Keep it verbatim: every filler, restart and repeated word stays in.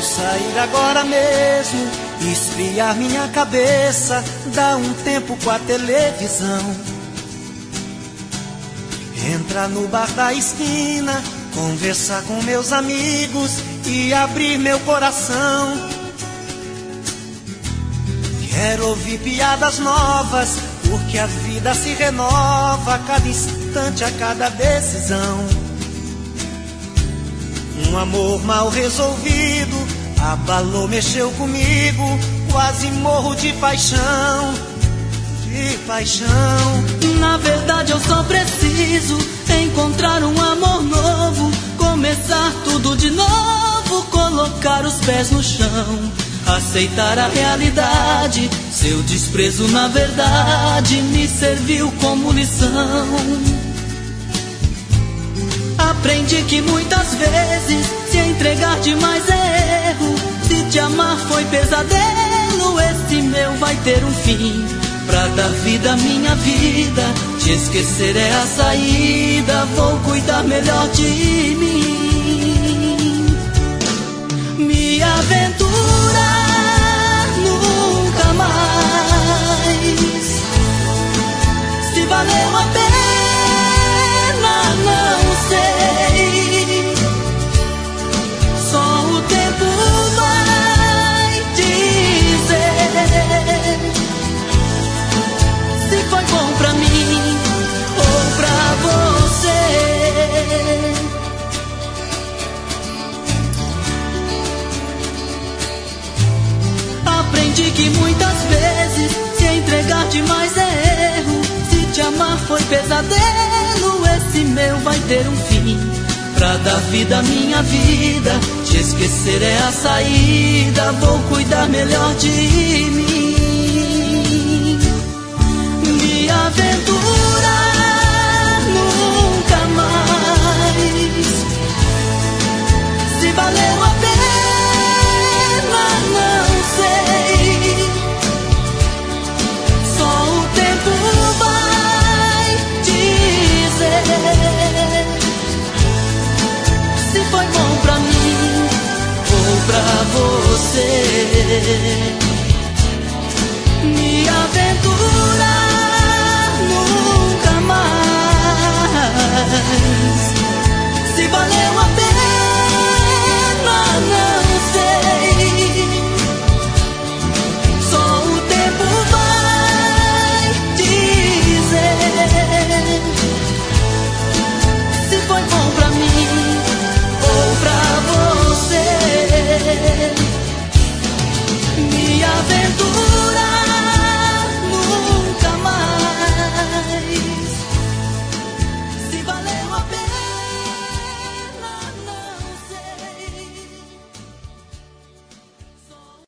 Vou sair agora mesmo, esfriar minha cabeça, dar um tempo com a televisão. Entrar no bar da esquina, conversar com meus amigos e abrir meu coração. Quero ouvir piadas novas, porque a vida se renova a cada instante, a cada decisão. Um amor mal resolvido abalou, mexeu comigo, quase morro de paixão, de paixão. Na verdade eu só preciso encontrar um amor novo, começar tudo de novo, colocar os pés no chão, aceitar a realidade. Seu desprezo na verdade me serviu como lição. Aprendi que muitas vezes se entregar demais é erro, se te amar foi pesadelo, esse meu vai ter um fim. Pra dar vida à minha vida, te esquecer é a saída, vou cuidar melhor de mim. Me aventurar nunca mais, se valeu a pena não sei, só o tempo vai dizer se foi bom pra mim ou pra você. Aprendi que muitas vezes se entregar demais é erro, se te amar foi pesadelo, esse meu vai ter um fim. Pra dar vida à minha vida, te esquecer é a saída, vou cuidar melhor de mim. Me aventurar nunca mais, se valeu a pena não sei, só o tempo vai dizer se foi bom pra mim ou pra você.